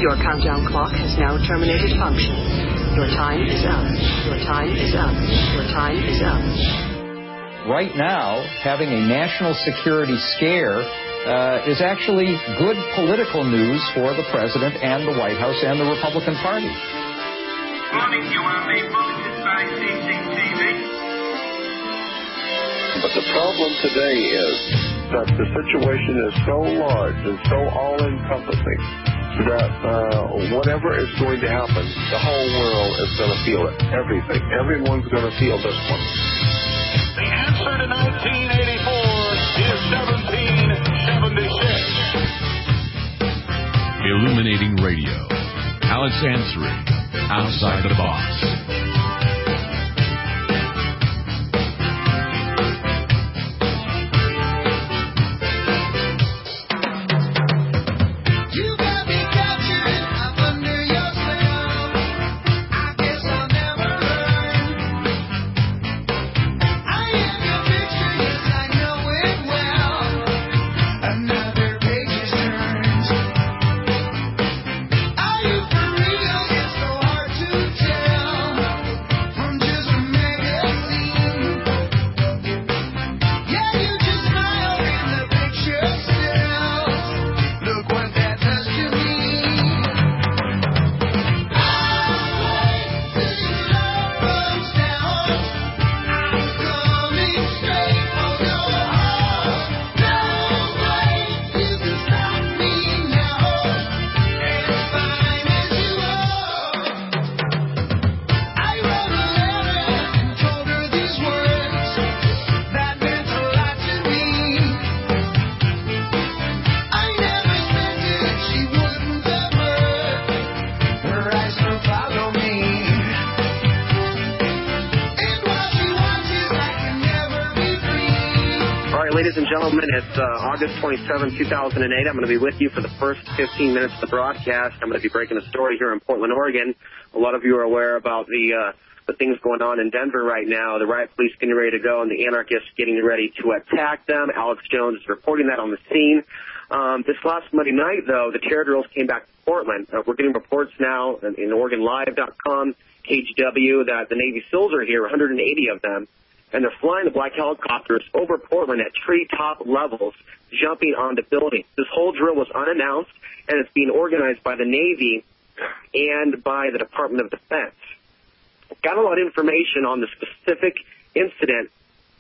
Your countdown clock has now terminated function. Your time is up. Your time is up. Your time is up. Right now, having a national security scare is actually good political news for the president and the White House and the Republican Party. Morning, you are being monitored by CCTV. But the problem today is that the situation is so large and so all-encompassing that whatever is going to happen, the whole world is going to feel it. Everything. Everyone's going to feel this one. The answer to 1984 is 1776. Illuminating Radio. Alex Ansary, Outside the Box. Ladies and gentlemen, it's August 27, 2008. I'm going to be with you for the first 15 minutes of the broadcast. I'm going to be breaking a story here in Portland, Oregon. A lot of you are aware about the things going on in Denver right now. The riot police getting ready to go and the anarchists getting ready to attack them. Alex Jones is reporting that on the scene. This last Monday night, though, the terror drills came back to Portland. We're getting reports now in OregonLive.com, KHW, that the Navy SEALs are here, 180 of them. And they're flying the black helicopters over Portland at treetop levels, jumping onto buildings. This whole drill was unannounced, and it's being organized by the Navy and by the Department of Defense. Got a lot of information on the specific incident.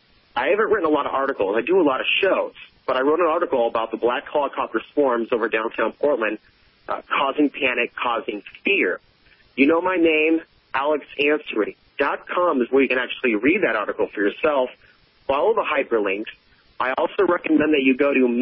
I haven't written a lot of articles. I do a lot of shows, but I wrote an article about the black helicopter swarms over downtown Portland, causing panic, causing fear. You know my name, Alex Ansary. .com is where you can actually read that article for yourself. Follow the hyperlinks. I also recommend that you go to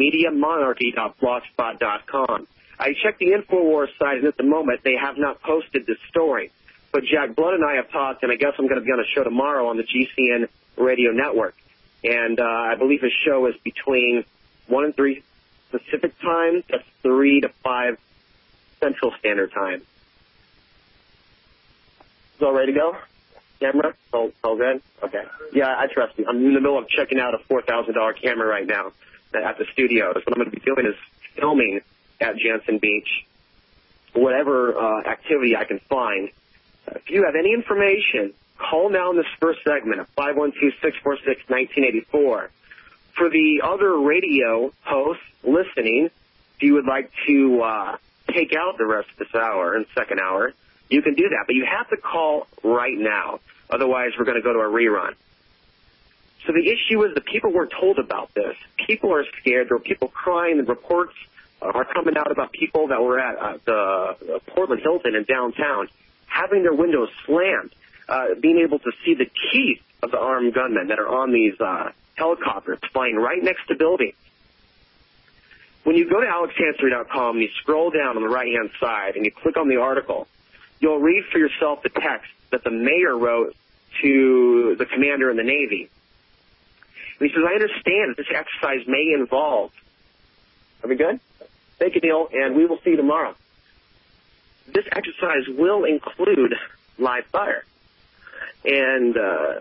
MediaMonarchy.blogspot.com. I checked the InfoWars site, and at the moment they have not posted this story. But Jack Blood and I have talked, and I guess I'm going to be on a show tomorrow on the GCN radio network. And I believe his show is between 1 and 3 Pacific time. That's 3 to 5 Central Standard Time. Is all ready to go? Camera? All good? Okay. Yeah, I trust you. I'm in the middle of checking out a $4,000 camera right now at the studio. So what I'm going to be doing is filming at Jansen Beach, whatever activity I can find. If you have any information, call now in this first segment at 512-646-1984. For the other radio hosts listening, if you would like to take out the rest of this hour and second hour, you can do that, but you have to call right now. Otherwise, we're going to go to a rerun. So the issue is that people weren't told about this. People are scared. There are people crying. The reports are coming out about people that were at the Portland Hilton in downtown having their windows slammed, being able to see the teeth of the armed gunmen that are on these helicopters flying right next to buildings. When you go to alexansary.com and you scroll down on the right-hand side and you click on the article, you'll read for yourself the text that the mayor wrote to the commander in the Navy. And he says, I understand that this exercise may involve. Are we good? Thank you, Neil, and we will see you tomorrow. This exercise will include live fire and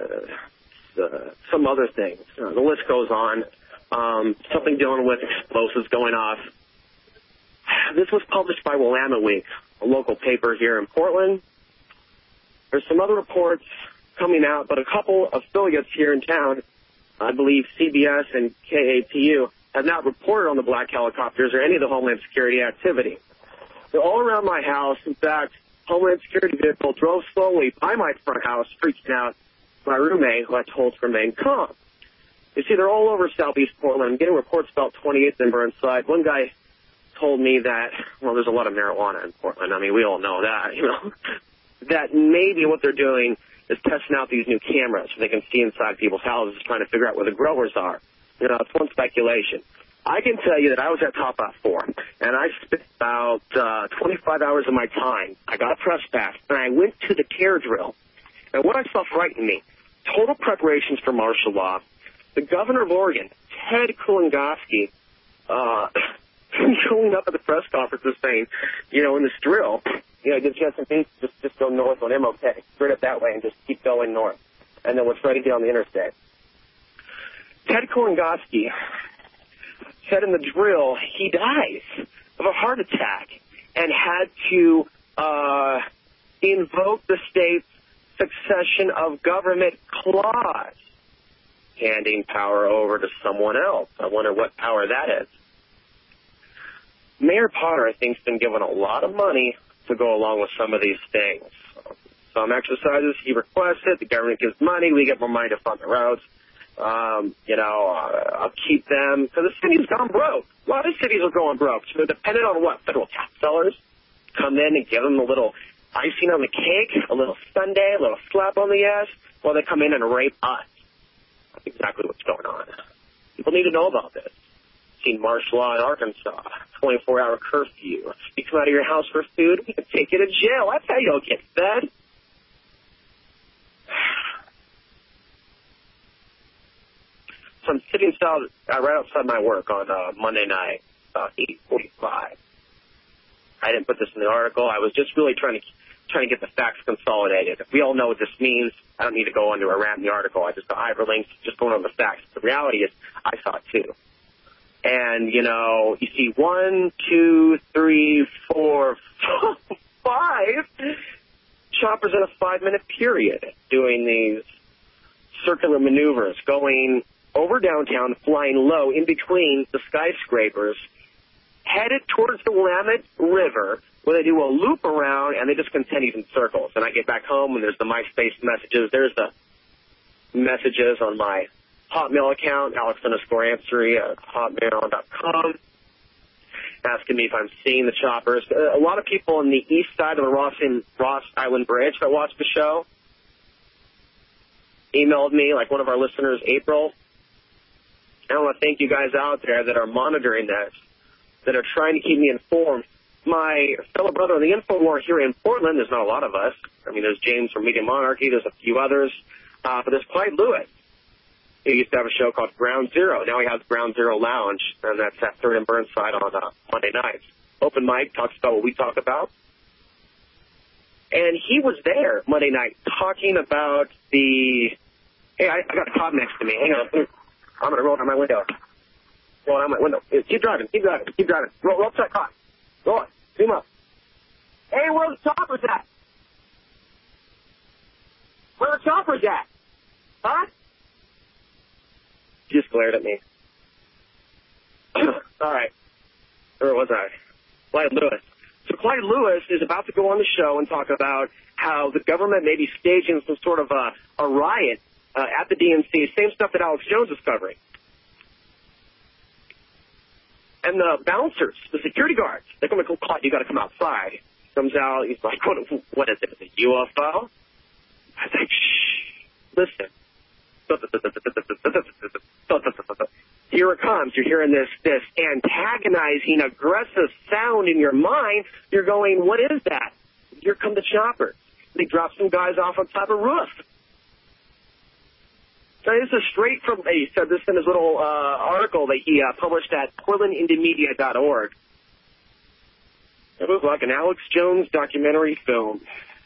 some other things. The list goes on. Something dealing with explosives going off. this was published by Willamette Week, a local paper here in Portland. There's some other reports coming out, but a couple of affiliates here in town, I believe CBS and KATU, have not reported on the black helicopters or any of the Homeland Security activity. They're all around my house. In fact, Homeland Security vehicle drove slowly by my front house, freaking out my roommate, who I told to remain calm. You see, they're all over southeast Portland. I'm getting reports about 28th and Burnside. One guy told me that, well, there's a lot of marijuana in Portland. I mean, we all know that, you know, that maybe what they're doing is testing out these new cameras so they can see inside people's houses, trying to figure out where the growers are. You know, it's one speculation. I can tell you that I was at Top Hat 4, and I spent about 25 hours of my time. I got a press pass, and I went to the terror drill. And what I saw frightened me, total preparations for martial law. The governor of Oregon, Ted Kulongoski, showing up at the press conferences saying, you know, in this drill, you know, Jensen Beach, just go north on MOK, straight up that way, and just keep going north. And then we're trying to get on the interstate. Ted Kulongoski said in the drill he dies of a heart attack and had to invoke the state's succession of government clause, handing power over to someone else. I wonder what power that is. Mayor Potter, I think, has been given a lot of money to go along with some of these things. Some exercises he requested, the government gives money, we get more money to fund the roads. I'll keep them, because the city's gone broke. A lot of cities are going broke. So they're dependent on what? Federal tax dollars come in and give them a little icing on the cake, a little sundae, a little slap on the ass, while they come in and rape us. That's exactly what's going on. People need to know about this. Seen martial law in Arkansas, 24-hour curfew. You come out of your house for food, we can take you to jail. That's how you'll get fed. So I'm sitting right outside my work on Monday night, 8:45. I didn't put this in the article. I was just really trying to get the facts consolidated. We all know what this means. I don't need to go into a rant in the article. I just got hyperlinks, just going over the facts. The reality is, I saw it too. And, you know, you see 1, 2, 3, 4, 5 choppers in a 5-minute period doing these circular maneuvers, going over downtown, flying low in between the skyscrapers, headed towards the Willamette River, where they do a loop around, and they just continue in circles. And I get back home, and there's the MySpace messages. There's the messages on my Hotmail account, Alex_Ansary at hotmail.com, asking me if I'm seeing the choppers. A lot of people on the east side of the Ross Island Bridge that watch the show emailed me, like one of our listeners, April. I want to thank you guys out there that are monitoring this, that are trying to keep me informed. My fellow brother in the InfoWar here in Portland, there's not a lot of us. I mean, there's James from Media Monarchy, there's a few others, but there's Clyde Lewis. He used to have a show called Ground Zero. Now he has Ground Zero Lounge, and that's at 3rd and Burnside on Monday nights. Open mic, talks about what we talk about. And he was there Monday night talking about the... Hey, I got a cop next to me. Hang on. I'm going to roll down my window. Roll down my window. Keep driving. Roll up to that cop. Go on. Zoom up. Hey, where the choppers at? Where the choppers at? Huh? He just glared at me. All right. Where was I? Clyde Lewis. So Clyde Lewis is about to go on the show and talk about how the government may be staging some sort of a riot at the DNC, same stuff that Alex Jones is covering. And the bouncers, the security guards, they're going to go, Clyde, you got to come outside. He comes out, he's like, what is it, a UFO? I was like, shh, listen. Here it comes. You're hearing this antagonizing, aggressive sound in your mind. You're going, what is that? Here come the choppers. They drop some guys off on top of a roof. So this is straight from, he said this in his little article that he published at PortlandIndyMedia.org. It was like an Alex Jones documentary film.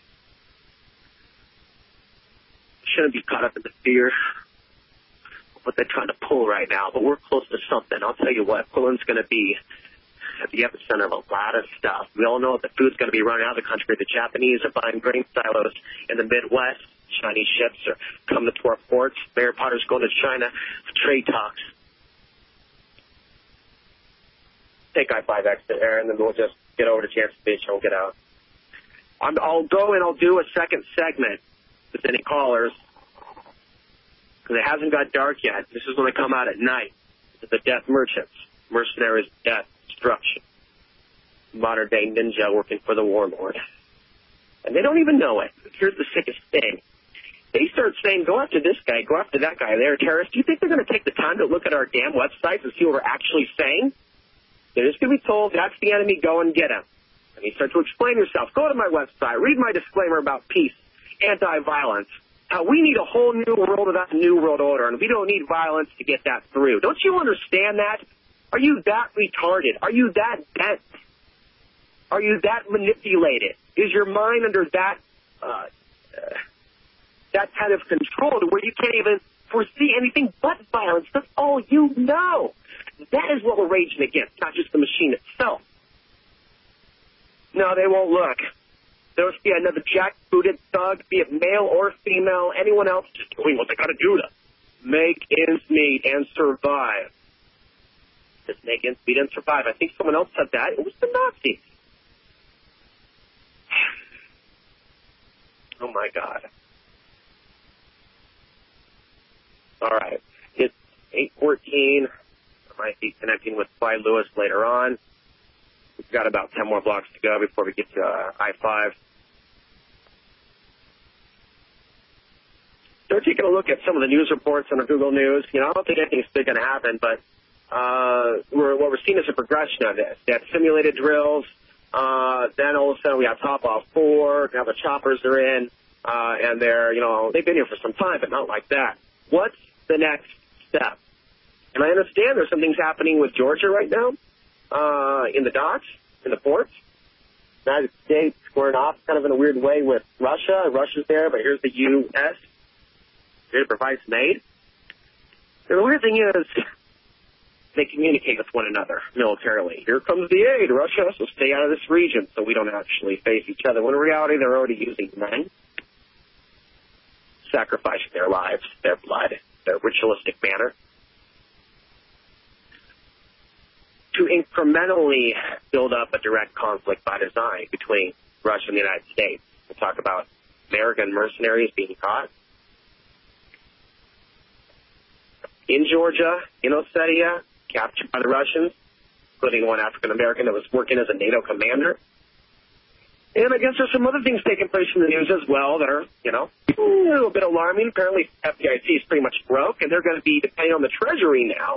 Shouldn't be caught up in the fear of what they're trying to pull right now, but we're close to something. I'll tell you what, Portland's going to be at the epicenter of a lot of stuff. We all know that the food's going to be running out of the country. The Japanese are buying grain silos in the Midwest. Chinese ships are coming to our ports. Mayor Potter's going to China for trade talks. Take I-5 exit there, and then we'll just get over to Jansen Beach and we'll get out. I'll go and I'll do a second segment with any callers because it hasn't got dark yet. This is when they come out at night. The death merchants, mercenaries, death, destruction. Modern-day ninja working for the warlord. And they don't even know it. Here's the sickest thing. They start saying, go after this guy, go after that guy. They're terrorists. Do you think they're going to take the time to look at our damn websites and see what we're actually saying? They're just going to be told, that's the enemy, go and get him. And you start to explain yourself. Go to my website. Read my disclaimer about peace, anti-violence. How we need a whole new world without a new world order, and we don't need violence to get that through. Don't you understand that? Are you that retarded? Are you that bent? Are you that manipulated? Is your mind under that kind of control to where you can't even foresee anything but violence? That's all you know. That is what we're raging against, not just the machine itself. No, they won't look. There'll be another jackbooted thug, be it male or female, anyone else, just doing what they got to do to make ends meet and survive. Just make ends meet and survive. I think someone else said that. It was the Nazis. Oh, my God. All right. It's 8:14. I might be connecting with Clyde Lewis later on. We've got about 10 more blocks to go before we get to I-5. They're taking a look at some of the news reports on the Google News. You know, I don't think anything's big going to happen, but what we're seeing is a progression of this. They had simulated drills. Then all of a sudden we have Top Off 4. Now the choppers are in, and they've been here for some time, but not like that. What's the next step? And I understand there's some things happening with Georgia right now, in the docks, in the ports. The United States squaring off kind of in a weird way with Russia. Russia's there, but here's the U.S. Here's the price made. And the weird thing is, they communicate with one another militarily. Here comes the aid. Russia has to stay out of this region so we don't actually face each other. When in reality, they're already using men, sacrificing their lives, their blood, their ritualistic manner, to incrementally build up a direct conflict by design between Russia and the United States. We'll talk about American mercenaries being caught in Georgia, in Ossetia, captured by the Russians, including one African-American that was working as a NATO commander. And I guess there's some other things taking place in the news as well that are, a little bit alarming. Apparently, FDIC is pretty much broke, and they're going to be depending on the Treasury now.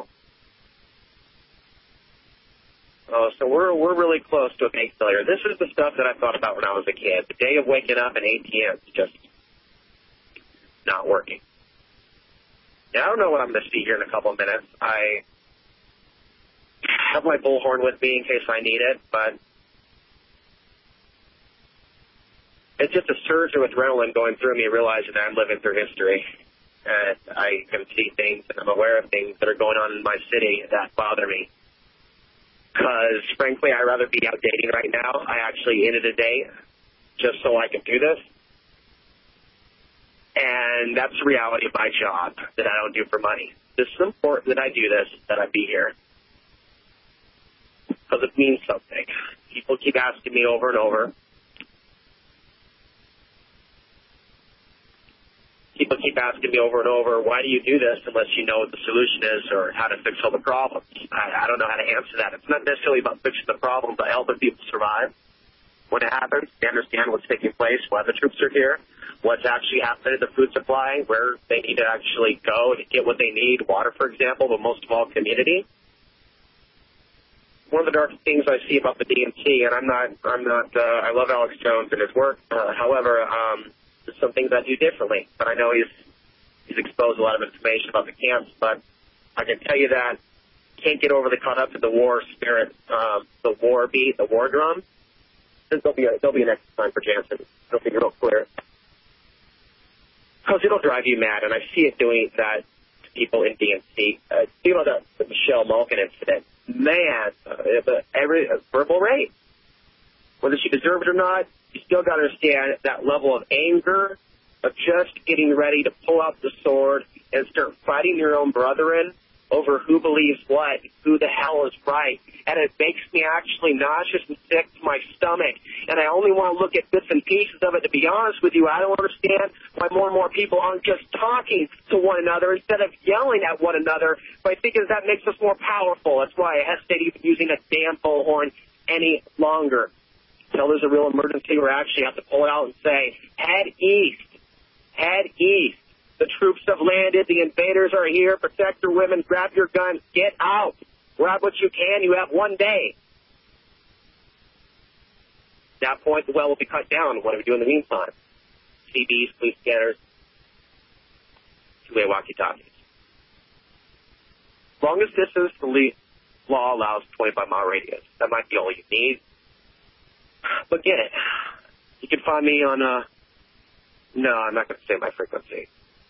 So we're really close to a bank failure. This is the stuff that I thought about when I was a kid. The day of waking up and ATMs just not working. Now, I don't know what I'm going to see here in a couple of minutes. I have my bullhorn with me in case I need it, but it's just a surge of adrenaline going through me, realizing that I'm living through history. And I can see things, and I'm aware of things that are going on in my city that bother me. Because, frankly, I'd rather be out dating right now. I actually ended a date just so I can do this. And that's the reality of my job that I don't do for money. This is important that I do this, that I be here. Because it means something. People keep asking me over and over. People keep asking me over and over, why do you do this unless you know what the solution is or how to fix all the problems? I don't know how to answer that. It's not necessarily about fixing the problem, but helping people survive. When it happens, they understand what's taking place, why the troops are here, what's actually happening to the food supply, where they need to actually go to get what they need, water, for example, but most of all, community. One of the dark things I see about the DNC, and I love Alex Jones and his work. However, there's some things I do differently, but I know he's exposed a lot of information about the camps, but I can tell you that can't get over the caught up to the war spirit, the war beat, the war drum. There'll be an extra time for Jansen. It'll be real clear. Because it'll drive you mad, and I see it doing that to people in DNC. The Michelle Malkin incident, man, every verbal rape. Whether she deserved it or not, you still got to understand that level of anger, of just getting ready to pull out the sword and start fighting your own brethren over who believes what, who the hell is right. And it makes me actually nauseous and sick to my stomach. And I only want to look at bits and pieces of it. To be honest with you, I don't understand why more and more people aren't just talking to one another instead of yelling at one another. But I think that makes us more powerful. That's why I hesitate even using a damn bullhorn any longer. Until there's a real emergency where I actually have to pull it out and say, head east. Head east. The troops have landed. The invaders are here. Protect your women. Grab your guns. Get out. Grab what you can. You have one day. At that point, the well will be cut down. What do we do in the meantime? CBs, police scanners, two-way walkie-talkies. Longest distance, the law allows 25-mile radius. That might be all you need. But get it. You can find me on no, I'm not going to say my frequency.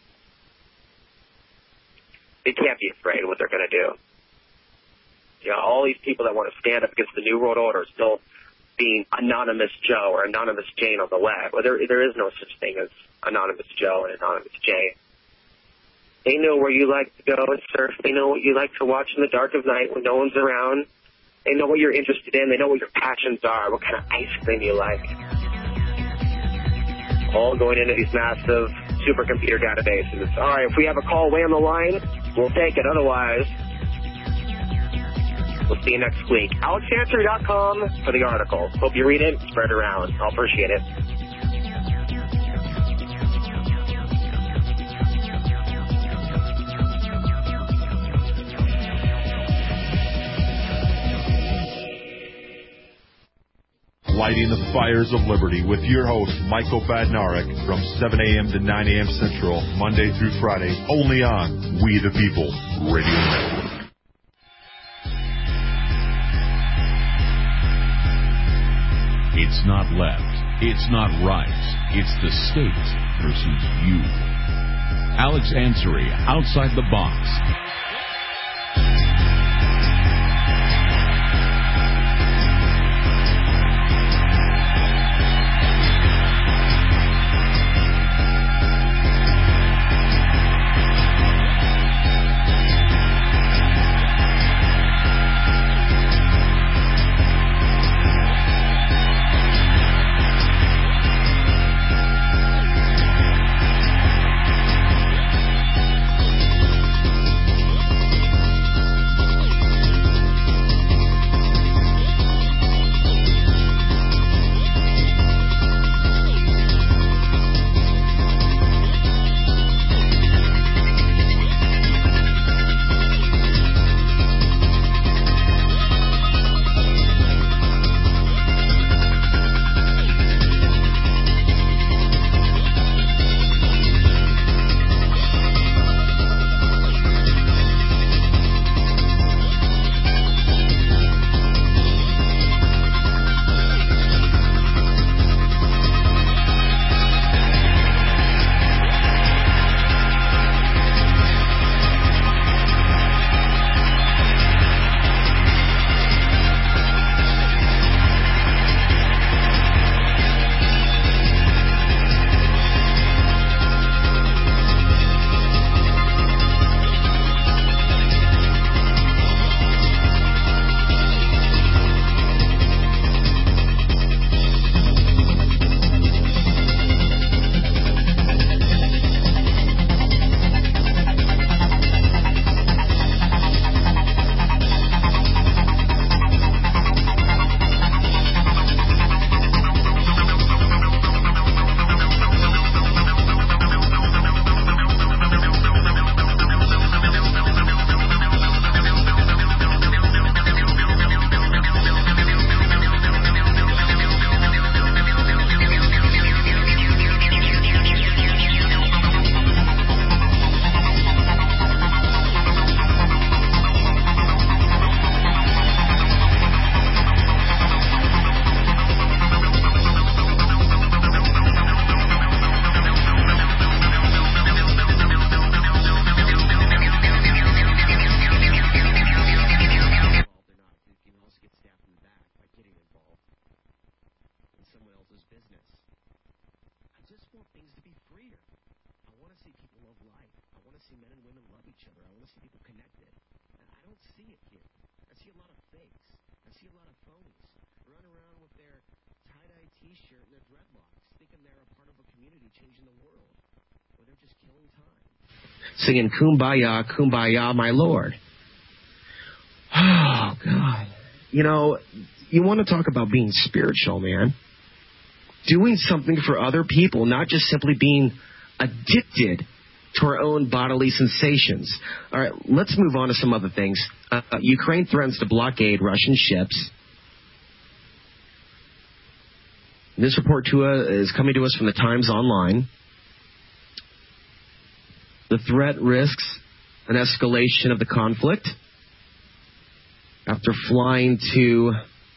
They can't be afraid of what they're going to do. You know, all these people that want to stand up against the New World Order are still being Anonymous Joe or Anonymous Jane on the web. Well, there is no such thing as Anonymous Joe and Anonymous Jane. They know where you like to go and surf. They know what you like to watch in the dark of night when no one's around. They know what you're interested in. They know what your passions are, what kind of ice cream you like. All going into these massive supercomputer databases. All right, if we have a call way on the line, we'll take it. Otherwise, we'll see you next week. AlexAnswer.com for the article. Hope you read it. Spread it around. I'll appreciate it. Lighting the fires of liberty with your host, Michael Badnarik, from 7 a.m. to 9 a.m. Central, Monday through Friday, only on We the People Radio Network. It's not left. It's not right. It's the state versus you. Alex Ansary, Outside the Box. his business. I just want things to be freer. I want to see people love life. I want to see men and women love each other. I want to see people connected. And I don't see it here. I see a lot of fakes. I see a lot of phonies run around with their tie-dye T-shirt and their dreadlocks, thinking they're a part of a community changing the world, or they're just killing time. Singing Kumbaya, Kumbaya, my Lord. Oh, God. You know, you want to talk about being spiritual, man. Doing something for other people, not just simply being addicted to our own bodily sensations. All right, let's move on to some other things. Ukraine threatens to blockade Russian ships. This report is coming to us from the Times Online. The threat risks an escalation of the conflict. After flying to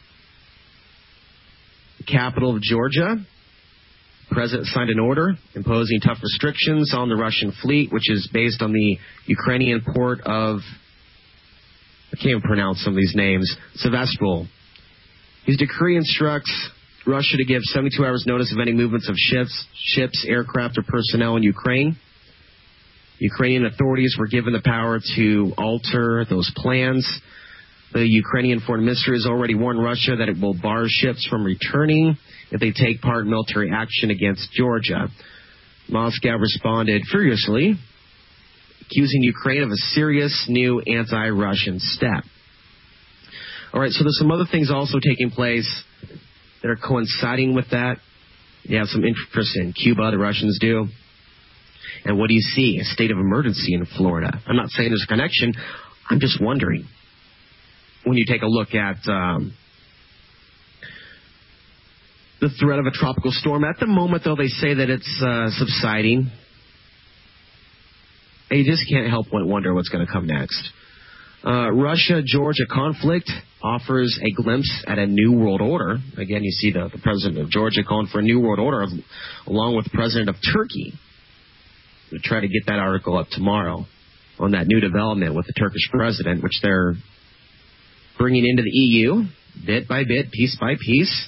the capital of Georgia, the president signed an order imposing tough restrictions on the Russian fleet, which is based on the Ukrainian port of, I can't even pronounce some of these names, Sevastopol. His decree instructs Russia to give 72 hours notice of any movements of ships, aircraft, or personnel in Ukraine. Ukrainian authorities were given the power to alter those plans. The Ukrainian Foreign Ministry has already warned Russia that it will bar ships from returning if they take part in military action against Georgia. Moscow responded furiously, accusing Ukraine of a serious new anti-Russian step. All right, so there's some other things also taking place that are coinciding with that. You have some interest in Cuba, the Russians do. And what do you see? A state of emergency in Florida. I'm not saying there's a connection. I'm just wondering. When you take a look at the threat of a tropical storm. At the moment, though, they say that it's subsiding. You just can't help but wonder what's going to come next. Russia-Georgia conflict offers a glimpse at a new world order. Again, you see the president of Georgia calling for a new world order, along with the president of Turkey. We'll try to get that article up tomorrow on that new development with the Turkish president, which they're bringing into the EU, bit by bit, piece by piece.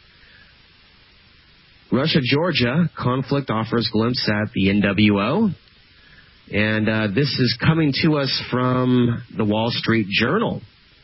Russia-Georgia conflict offers glimpse at the NWO. And this is coming to us from the Wall Street Journal.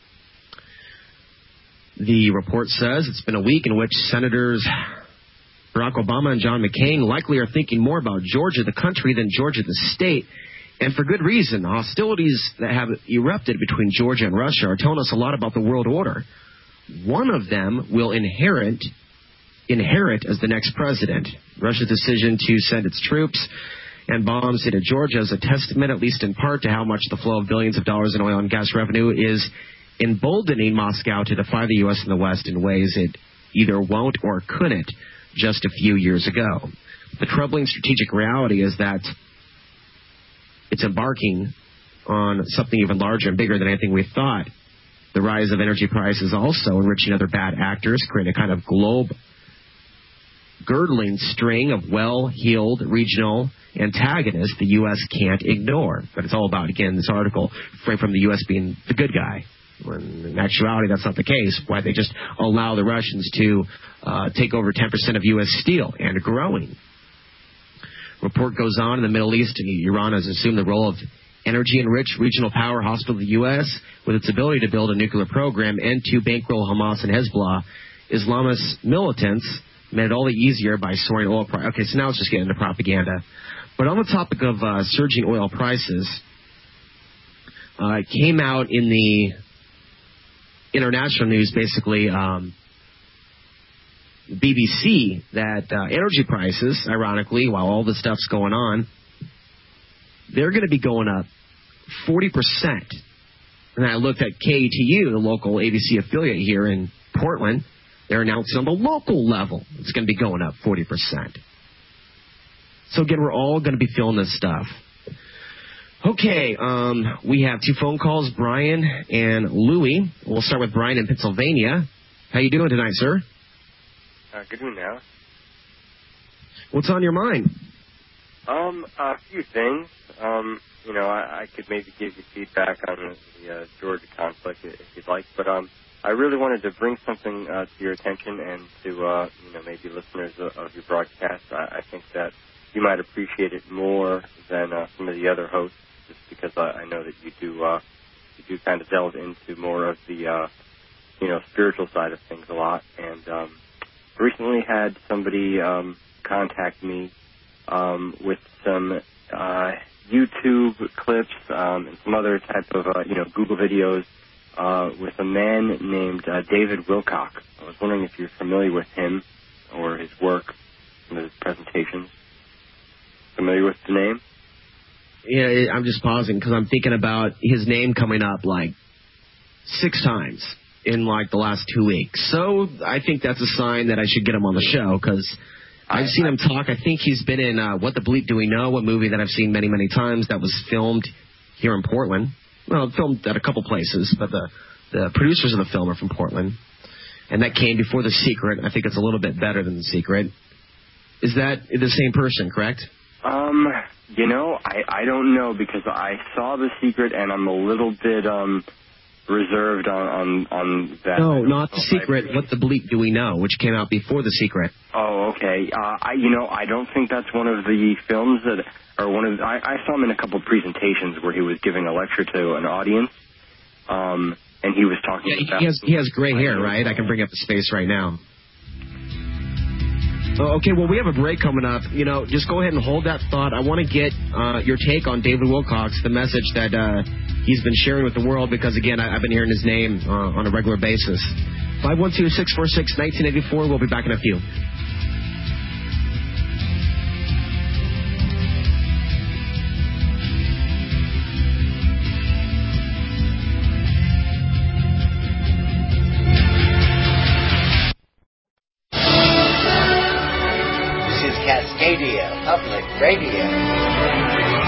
The report says it's been a week in which Senators Barack Obama and John McCain likely are thinking more about Georgia, the country, than Georgia, the state. And for good reason. Hostilities that have erupted between Georgia and Russia are telling us a lot about the world order. One of them will inherit as the next president. Russia's decision to send its troops and bombs into Georgia is a testament, at least in part, to how much the flow of billions of dollars in oil and gas revenue is emboldening Moscow to defy the U.S. and the West in ways it either won't or couldn't just a few years ago. The troubling strategic reality is that it's embarking on something even larger and bigger than anything we thought. The rise of energy prices also enriching other bad actors, creating a kind of girdling string of well-heeled regional antagonists the U.S. can't ignore. But it's all about, again, this article framed from the U.S. being the good guy. When in actuality, that's not the case. Why they just allow the Russians to take over 10% of U.S. steel and growing. Report goes on in the Middle East. Iran has assumed the role of energy-enriched regional power hostile to the U.S. with its ability to build a nuclear program and to bankroll Hamas and Hezbollah. Islamist militants made it all the easier by soaring oil prices. Okay, so now let's just get into propaganda. But on the topic of surging oil prices, it came out in the international news, basically, BBC, that energy prices, ironically, while all this stuff's going on, they're going to be going up 40%. And I looked at KETU, the local ABC affiliate here in Portland. They're announcing on the local level it's going to be going up 40%. So again, we're all going to be feeling this stuff. Okay, we have two phone calls, Brian and Louie. We'll start with Brian in Pennsylvania. How you doing tonight, sir? Good evening, now. What's on your mind? A few things. I could maybe give you feedback on the Georgia conflict if you'd like. But I really wanted to bring something to your attention and to, maybe listeners of your broadcast. I think that you might appreciate it more than some of the other hosts, just because I know that you do kind of delve into more of the, spiritual side of things a lot. And recently had somebody contact me with some YouTube clips and some other type of, Google videos with a man named David Wilcock. I was wondering if you're familiar with him or his work, some of his presentations. Familiar with the name? Yeah, I'm just pausing because I'm thinking about his name coming up like 6 times in like the last 2 weeks. So I think that's a sign that I should get him on the show because I've seen him talk. I think he's been in What the Bleep Do We Know, a movie that I've seen many, many times that was filmed here in Portland. Well, filmed at a couple places, but the producers of the film are from Portland. And that came before The Secret. I think it's a little bit better than The Secret. Is that the same person, correct? I don't know because I saw The Secret and I'm a little bit reserved on that. No, not The Secret. What the Bleep Do We Know, which came out before The Secret. Oh, okay. I don't think that's one of the films that are one of. I saw him in a couple of presentations where he was giving a lecture to an audience, and he was talking about. He has gray hair, right? I can bring up his face right now. Okay, well, we have a break coming up. Just go ahead and hold that thought. I want to get your take on David Wilcox, the message that he's been sharing with the world, because, again, I've been hearing his name on a regular basis. 512-646-1984. We'll be back in a few. Cascadia Public Radio.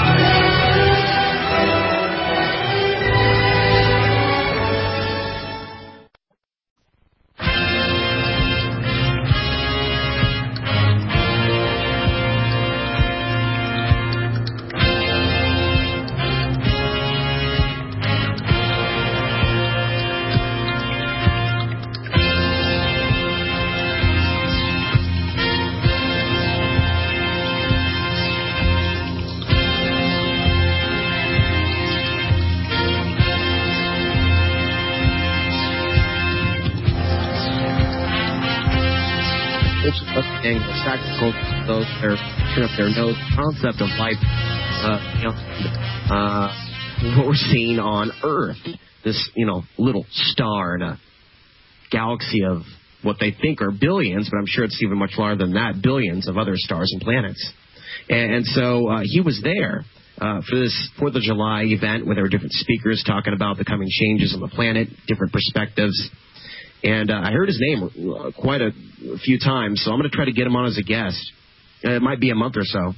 Those that are turn up their nose. Concept of life, what we're seeing on Earth, this little star in a galaxy of what they think are billions, but I'm sure it's even much larger than that, billions of other stars and planets. And so he was there for this 4th of July event where there were different speakers talking about the coming changes on the planet, different perspectives. And I heard his name quite a few times, so I'm going to try to get him on as a guest. It might be a month or so.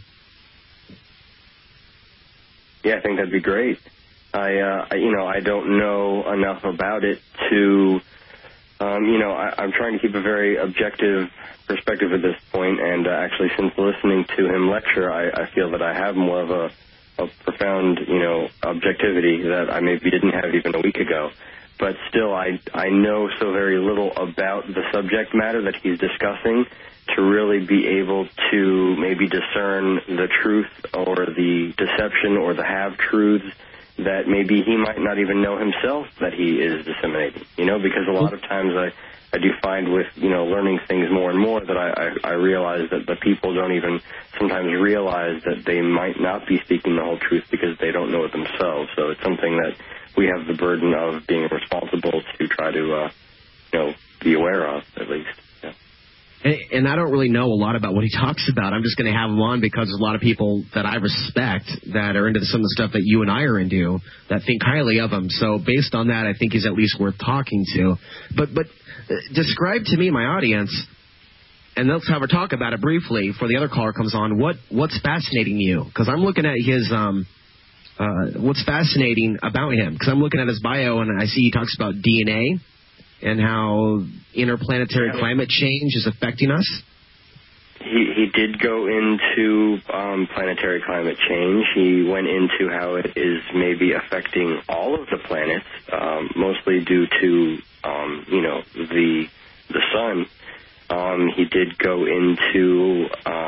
Yeah, I think that'd be great. I don't know enough about it to, I'm trying to keep a very objective perspective at this point, and actually since listening to him lecture, I feel that I have more of a profound, objectivity that I maybe didn't have even a week ago. But still, I know so very little about the subject matter that he's discussing to really be able to maybe discern the truth or the deception or the half-truths that maybe he might not even know himself that he is disseminating, because a lot of times I do find with, learning things more and more that I realize that the people don't even sometimes realize that they might not be speaking the whole truth because they don't know it themselves. So it's something that we have the burden of being responsible to try to, be aware of, at least. Yeah. And I don't really know a lot about what he talks about. I'm just going to have him on because there's a lot of people that I respect that are into some of the stuff that you and I are into that think highly of him. So based on that, I think he's at least worth talking to. But describe to me, my audience, and let's have a talk about it briefly before the other caller comes on. What's fascinating you? Because I'm looking at his what's fascinating about him, because I'm looking at his bio and I see he talks about DNA and how interplanetary climate change is affecting us. He did go into planetary climate change. He went into how it is maybe affecting all of the planets, mostly due to the sun. He did go into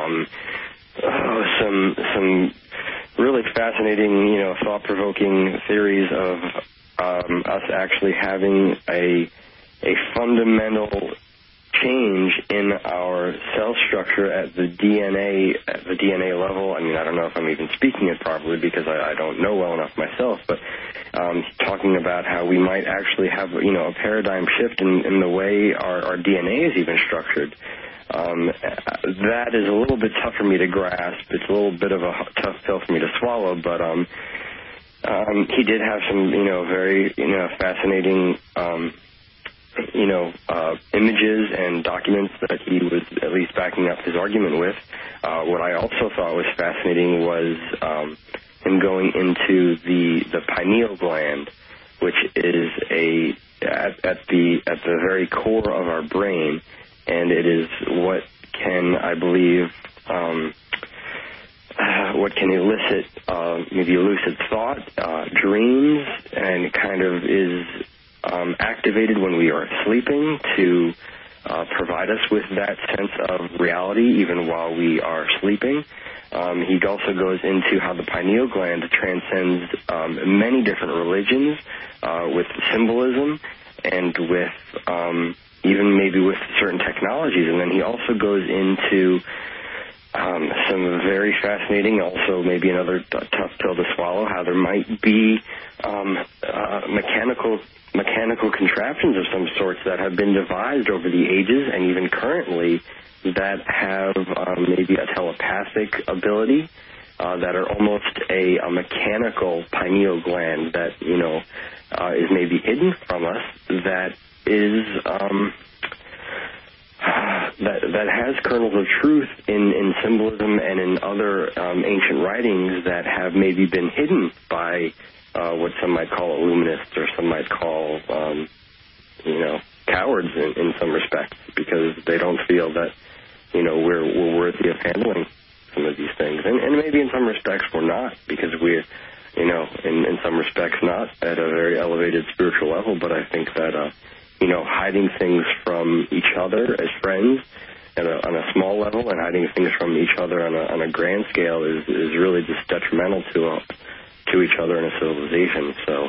some really fascinating, thought-provoking theories of us actually having a fundamental change in our cell structure at the DNA level. I mean, I don't know if I'm even speaking it properly because I don't know well enough myself, but talking about how we might actually have, a paradigm shift in the way our DNA is even structured. That is a little bit tough for me to grasp. It's a little bit of a tough pill for me to swallow, but he did have some, very, fascinating images and documents that he was at least backing up his argument with. What I also thought was fascinating was him going into the pineal gland, which is at the very core of our brain, and it is what can, I believe, what can elicit maybe lucid thought, dreams, and kind of is activated when we are sleeping to provide us with that sense of reality even while we are sleeping. He also goes into how the pineal gland transcends many different religions with symbolism and with even maybe with certain technologies. And then he also goes into some very fascinating, also maybe another tough pill to swallow, how there might be mechanical contraptions of some sorts that have been devised over the ages and even currently that have maybe a telepathic ability that are almost a mechanical pineal gland that, is maybe hidden from us, that is that has kernels of truth in symbolism and in other ancient writings that have maybe been hidden by what some might call illuminists or some might call, cowards in some respects, because they don't feel that, we're worthy of handling some of these things. And maybe in some respects we're not, because we're, in some respects not at a very elevated spiritual level, but I think that, hiding things from each other as friends on a small level and hiding things from each other on a grand scale is really just detrimental to each other in a civilization. So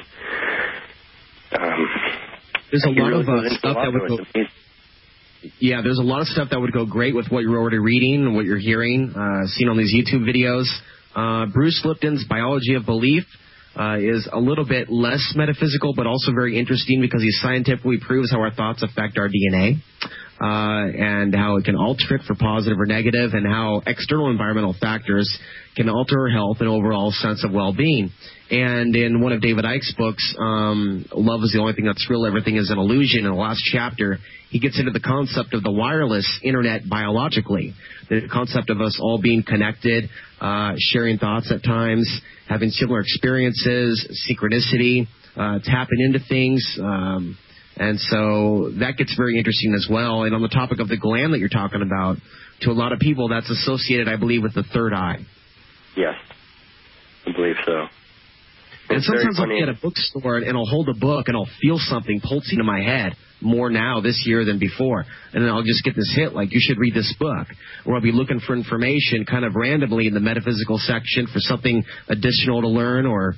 there's a lot of stuff that would go. Yeah, there's a lot of stuff that would go great with what you're already reading and what you're hearing, seen on these YouTube videos. Bruce Lipton's Biology of Belief is a little bit less metaphysical, but also very interesting because he scientifically proves how our thoughts affect our DNA. And how it can alter it for positive or negative, and how external environmental factors can alter our health and overall sense of well-being. And in one of David Icke's books, Love is the Only Thing That's Real, Everything is an Illusion, in the last chapter, he gets into the concept of the wireless internet biologically, the concept of us all being connected, sharing thoughts at times, having similar experiences, synchronicity, tapping into things, and so that gets very interesting as well. And on the topic of the gland that you're talking about, to a lot of people, that's associated, I believe, with the third eye. Yes, I believe so. And sometimes I'll be at a bookstore and I'll hold a book and I'll feel something pulsing in my head more now this year than before. And then I'll just get this hit like, you should read this book. Or I'll be looking for information kind of randomly in the metaphysical section for something additional to learn, or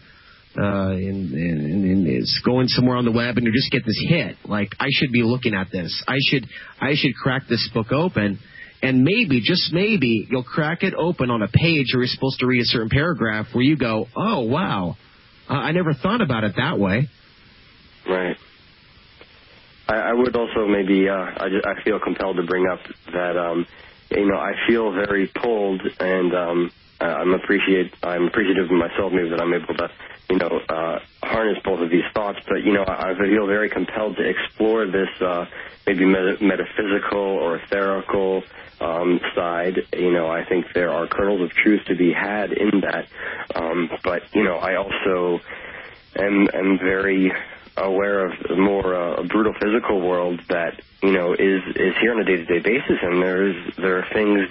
it's going somewhere on the web and you just get this hit. Like, I should be looking at this. I should crack this book open. And maybe, just maybe, you'll crack it open on a page where you're supposed to read a certain paragraph where you go, oh, wow, I never thought about it that way. Right. I would also maybe, I feel compelled to bring up that, I feel very pulled, and I'm appreciative of myself maybe that I'm able to, harness both of these thoughts. But, I feel very compelled to explore this maybe metaphysical or etherical side. I think there are kernels of truth to be had in that. But, I also am very aware of a more brutal physical world that, you know, is here on a day-to-day basis, and there are things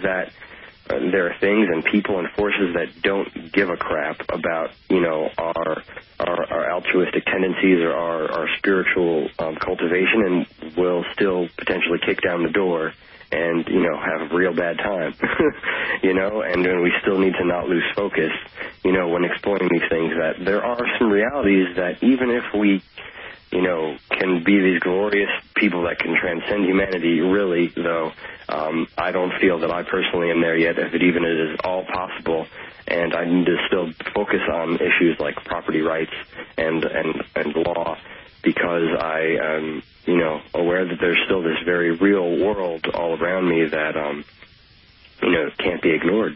and people and forces that don't give a crap about, you know, our altruistic tendencies or our spiritual cultivation, and will still potentially kick down the door and, you know, have a real bad time, you know, and we still need to not lose focus, you know, when exploring these things, that there are some realities that even if we, you know, can be these glorious people that can transcend humanity, really, though, I don't feel that I personally am there yet, if it even is all possible, and I need to still focus on issues like property rights and law, because I am, you know, aware that there's still this very real world all around me that, you know, can't be ignored.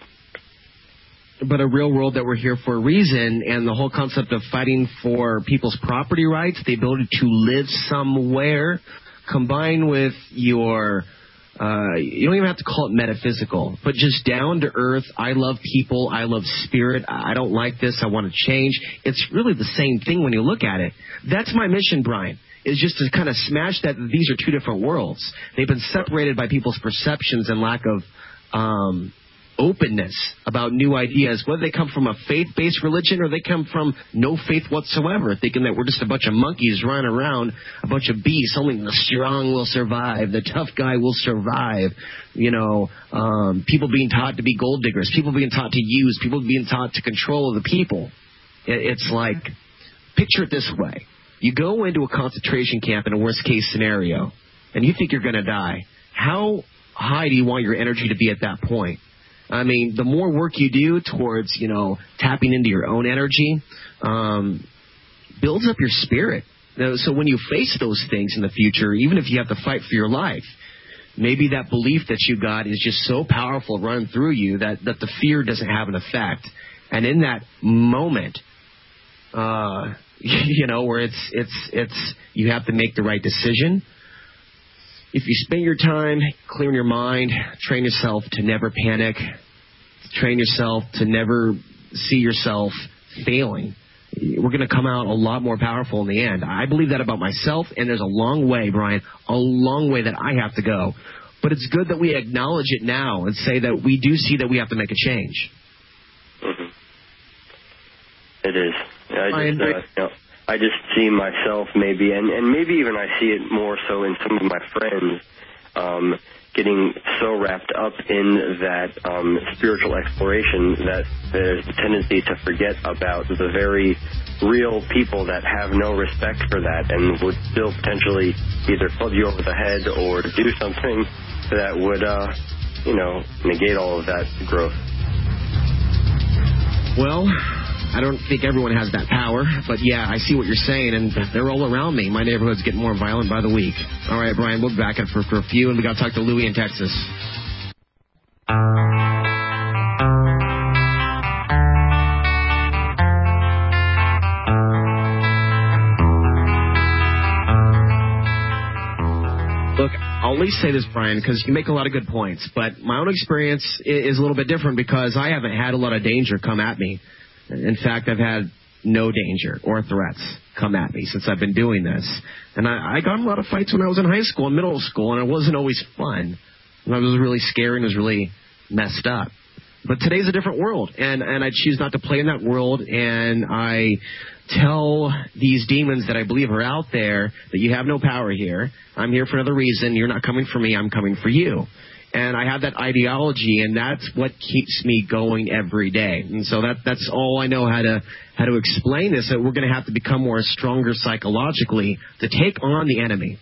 But a real world that we're here for a reason, and the whole concept of fighting for people's property rights, the ability to live somewhere, combined with your, you don't even have to call it metaphysical, but just down to earth, I love people, I love spirit, I don't like this, I want to change. It's really the same thing when you look at it. That's my mission, Brian, is just to kind of smash that these are two different worlds. They've been separated by people's perceptions and lack of openness about new ideas, whether they come from a faith-based religion or they come from no faith whatsoever, thinking that we're just a bunch of monkeys running around, a bunch of beasts, only the strong will survive, the tough guy will survive, you know, people being taught to be gold diggers, people being taught to use, people being taught to control the people. It's like, picture it this way. You go into a concentration camp in a worst-case scenario, and you think you're going to die. How high do you want your energy to be at that point? I mean, the more work you do towards, you know, tapping into your own energy, builds up your spirit. So when you face those things in the future, even if you have to fight for your life, maybe that belief that you got is just so powerful running through you that the fear doesn't have an effect. And in that moment, you know, where it's you have to make the right decision. If you spend your time clearing your mind, train yourself to never panic, train yourself to never see yourself failing, we're going to come out a lot more powerful in the end. I believe that about myself, and there's a long way, Brian, a long way that I have to go. But it's good that we acknowledge it now and say that we do see that we have to make a change. Mm-hmm. It is. I just see myself maybe, and maybe even I see it more so in some of my friends, getting so wrapped up in that spiritual exploration that there's a tendency to forget about the very real people that have no respect for that and would still potentially either club you over the head or do something that would, you know, negate all of that growth. Well, I don't think everyone has that power, but yeah, I see what you're saying, and they're all around me. My neighborhood's getting more violent by the week. All right, Brian, we'll be back for a few, and we got to talk to Louie in Texas. Look, I'll at least say this, Brian, because you make a lot of good points, but my own experience is a little bit different because I haven't had a lot of danger come at me. In fact, I've had no danger or threats come at me since I've been doing this. And I got in a lot of fights when I was in high school and middle school, and it wasn't always fun. And I was really scary and it was really messed up. But today's a different world, and I choose not to play in that world, and I tell these demons that I believe are out there that you have no power here. I'm here for another reason. You're not coming for me. I'm coming for you. And I have that ideology, and that's what keeps me going every day. And so that's all I know how to explain this. That we're going to have to become more stronger psychologically to take on the enemy.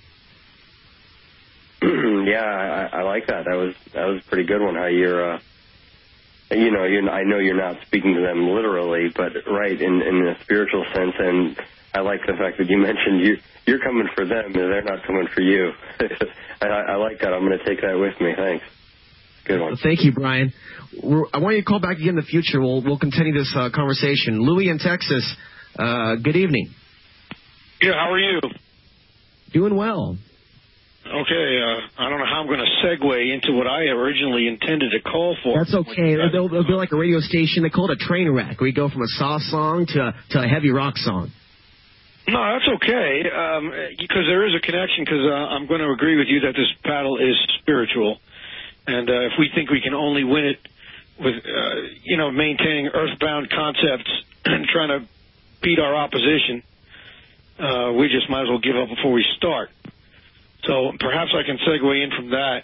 Yeah, I like that. That was a pretty good one. How you're, you know, I know you're not speaking to them literally, but right in a spiritual sense. And I like the fact that you mentioned you're coming for them, and they're not coming for you. I like that. I'm going to take that with me. Thanks. Good one. Well, thank you, Brian. I want you to call back again in the future. We'll continue this conversation. Louie in Texas, good evening. Yeah, how are you? Doing well. Okay, I don't know how I'm going to segue into what I originally intended to call for. That's okay. They'll be like a radio station. They call it a train wreck. We go from a soft song to a heavy rock song. No, that's okay, because there is a connection, because I'm going to agree with you that this battle is spiritual. And if we think we can only win it with, maintaining earthbound concepts and trying to beat our opposition, we just might as well give up before we start. So perhaps I can segue in from that.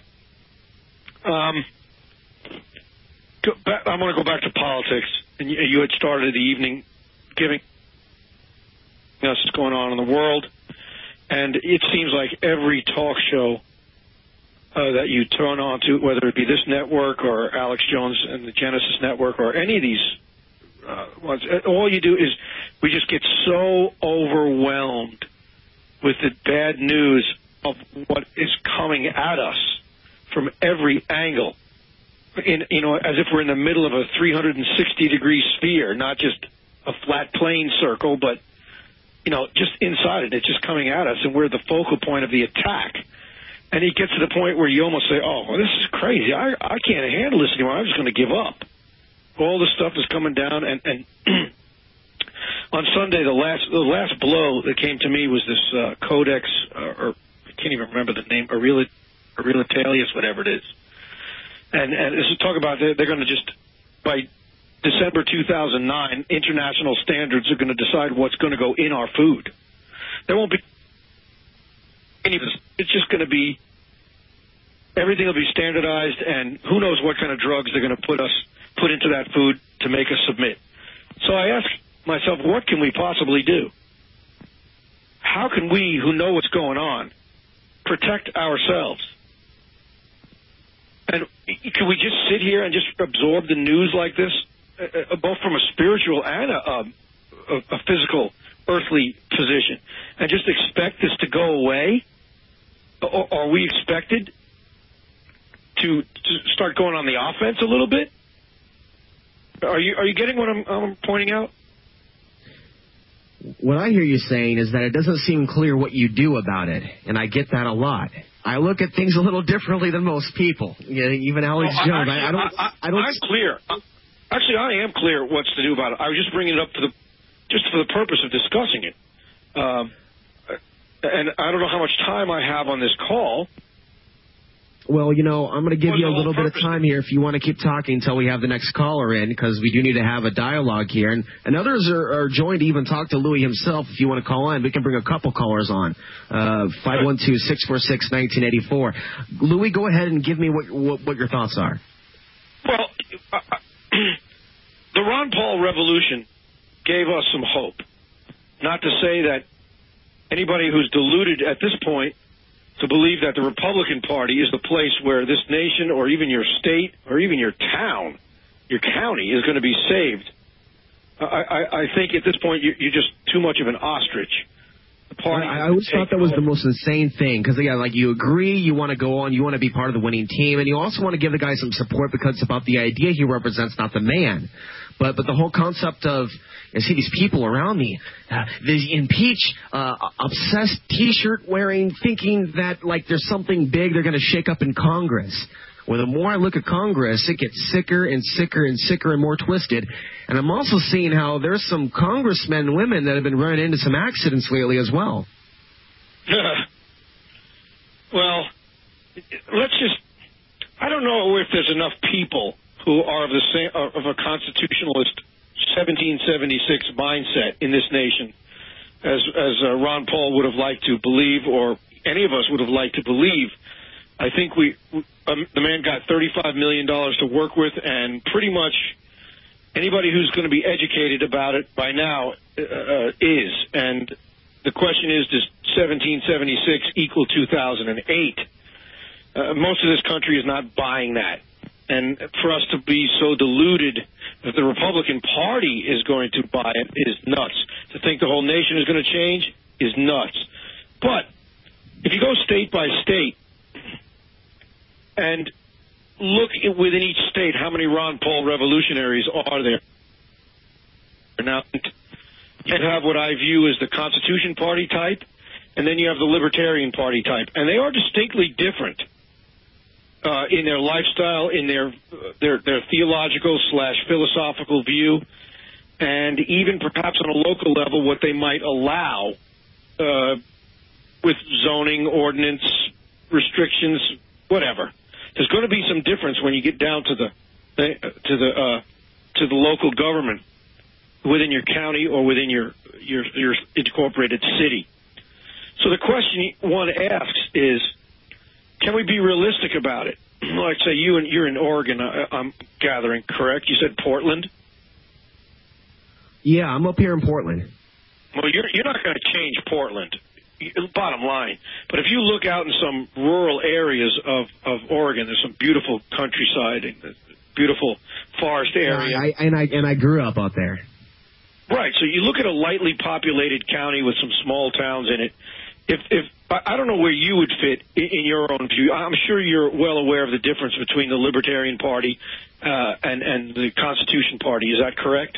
I'm going to go back to politics. And you had started the evening giving us what's going on in the world. And it seems like every talk show that you turn on to, whether it be this network or Alex Jones and the Genesis Network or any of these ones, all you do is we just get so overwhelmed with the bad news of what is coming at us from every angle, as if we're in the middle of a 360-degree sphere, not just a flat plane circle, but, just inside it. It's just coming at us, and we're the focal point of the attack. And it gets to the point where you almost say, oh, well, this is crazy. I can't handle this anymore. I'm just going to give up. All this stuff is coming down, and on Sunday, the last blow that came to me was this Codex, or I can't even remember the name, Aurelius, whatever it is. And this is talk about they're going to just, by December 2009, international standards are going to decide what's going to go in our food. There won't be any of this. It's just going to be, everything will be standardized, and who knows what kind of drugs they're going to put into that food to make us submit. So I ask myself, what can we possibly do? How can we, who know what's going on, protect ourselves? And can we just sit here and just absorb the news like this, both from a spiritual and a physical, earthly position, and just expect this to go away? Or are we expected to start going on the offense a little bit? Are you getting what I'm pointing out? What I hear you saying is that it doesn't seem clear what you do about it, and I get that a lot. I look at things a little differently than most people, even Alex Jones. I don't. I'm clear. Actually, I am clear what's to do about it. I was just bringing it up for the purpose of discussing it. And I don't know how much time I have on this call. Well, I'm going to give you a little bit of time here if you want to keep talking until we have the next caller in, because we do need to have a dialogue here. And others are joined to even talk to Louis himself. If you want to call in, we can bring a couple callers on. 512-646-1984. Louis, go ahead and give me what your thoughts are. Well, the Ron Paul revolution gave us some hope. Not to say that anybody who's deluded at this point to believe that the Republican Party is the place where this nation or even your state or even your town, your county is going to be saved. I think at this point you're just too much of an ostrich. I always thought that was the most insane thing, because you agree, you want to go on, you want to be part of the winning team, and you also want to give the guy some support because it's about the idea he represents, not the man. But the whole concept of, see these people around me, they impeach, obsessed T-shirt wearing, thinking that there's something big they're going to shake up in Congress. Well, the more I look at Congress, it gets sicker and sicker and sicker and more twisted. And I'm also seeing how there's some congressmen and women that have been running into some accidents lately as well. Well, I don't know if there's enough people who are of a constitutionalist 1776 mindset in this nation, as Ron Paul would have liked to believe, or any of us would have liked to believe. I think the man got $35 million to work with, and pretty much anybody who's going to be educated about it by now is. And the question is, does 1776 equal 2008? Most of this country is not buying that. And for us to be so deluded that the Republican Party is going to buy it is nuts. To think the whole nation is going to change is nuts. But if you go state by state and look within each state how many Ron Paul revolutionaries are there. Now, you have what I view as the Constitution Party type, and then you have the Libertarian Party type. And they are distinctly different in their lifestyle, in their theological/philosophical view, and even perhaps on a local level what they might allow with zoning, ordinance, restrictions, whatever. There's going to be some difference when you get down to the local government within your county or within your incorporated city. So the question one asks is, can we be realistic about it? Like, say, you're in Oregon, I'm gathering, correct? You said Portland? Yeah, I'm up here in Portland. Well, you're not going to change Portland, bottom line. But if you look out in some rural areas of Oregon, there's some beautiful countryside and beautiful forest area. Yeah, I grew up out there. Right. So you look at a lightly populated county with some small towns in it. If I don't know where you would fit in your own view. I'm sure you're well aware of the difference between the Libertarian Party and the Constitution Party. Is that correct?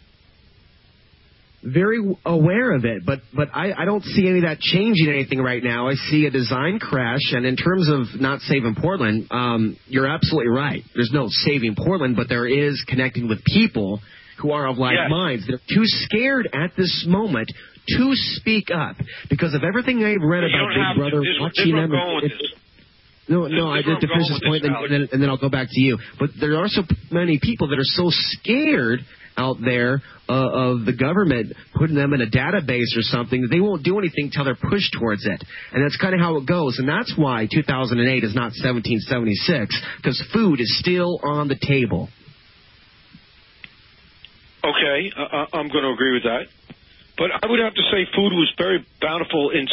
Very aware of it, but I don't see any of that changing anything right now. I see a design crash, and in terms of not saving Portland, you're absolutely right. There's no saving Portland, but there is connecting with people who are of like minds. They're too scared at this moment to speak up because of everything I've read about Big Brother, watching them. No, I did to finish this point, and then I'll go back to you. But there are so many people that are so scared out there of the government putting them in a database or something, they won't do anything until they're pushed towards it. And that's kind of how it goes. And that's why 2008 is not 1776, because food is still on the table. Okay, I'm going to agree with that. But I would have to say food was very bountiful in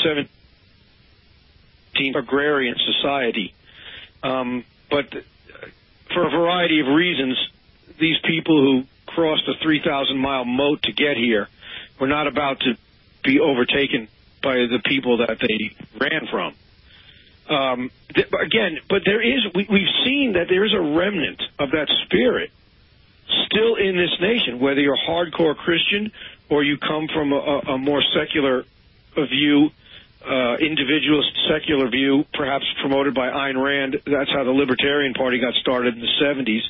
17 agrarian society. But for a variety of reasons, these people who crossed a 3,000-mile moat to get here were not about to be overtaken by the people that they ran from. But we've seen that there is a remnant of that spirit still in this nation, whether you're a hardcore Christian or you come from a more secular view, individualist secular view, perhaps promoted by Ayn Rand. That's how the Libertarian Party got started in the 70s.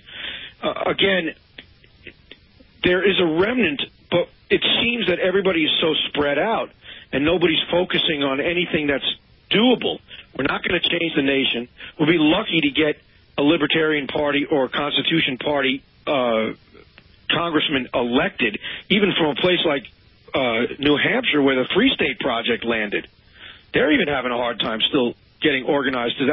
There is a remnant, but it seems that everybody is so spread out and nobody's focusing on anything that's doable. We're not going to change the nation. We'll be lucky to get a Libertarian Party or a Constitution Party congressman elected, even from a place like New Hampshire where the Free State Project landed. They're even having a hard time still getting organized to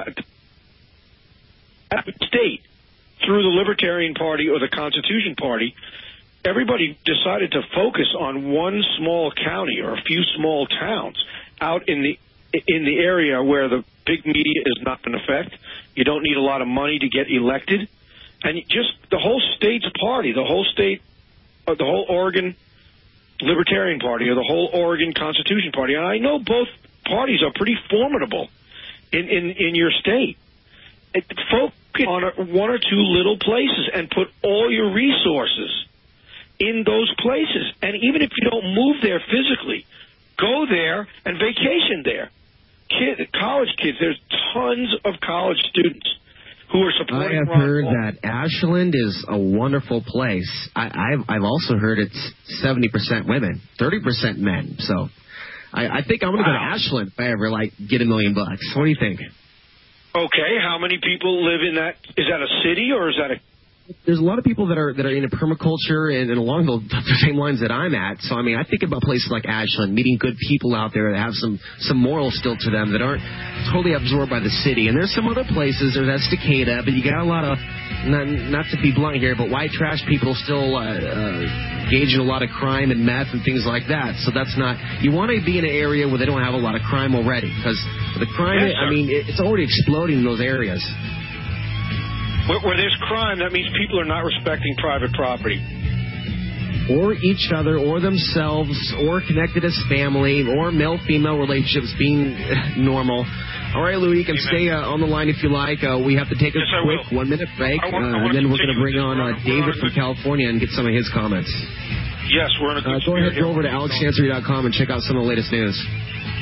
that state through the Libertarian Party or the Constitution Party. Everybody decided to focus on one small county or a few small towns out in the area where the big media is not in effect. You don't need a lot of money to get elected. And just the whole state's party, the whole Oregon Libertarian Party or the whole Oregon Constitution Party. And I know both parties are pretty formidable in your state. Focus on one or two little places and put all your resources in those places. And even if you don't move there physically, go there and vacation there. College kids, there's tons of college students who are supporting. I have heard that Ashland is a wonderful place. I've also heard it's 70% women, 30% men. So I think I'm going to go to Ashland if I ever get $1 million. What do you think? Okay, how many people live in that? Is that a city or is that a? There's a lot of people that are into permaculture and along the same lines that I'm at. So, I mean, I think about places like Ashland, meeting good people out there that have some morals still to them that aren't totally absorbed by the city. And there's some other places. There's Estacada, but you got a lot of, not to be blunt here, but white trash people still engage in a lot of crime and meth and things like that. So that's not, you want to be in an area where they don't have a lot of crime already. Because the crime, it's already exploding in those areas. Where there's crime, that means people are not respecting private property. Or each other, or themselves, or connected as family, or male-female relationships being normal. All right, Lou, you can stay on the line if you like. We have to take a quick 1-minute break, and then we're going to bring on David from California and get some of his comments. Yes, we're in a good Go ahead, go over to AlexAnswery.com and check out some of the latest news.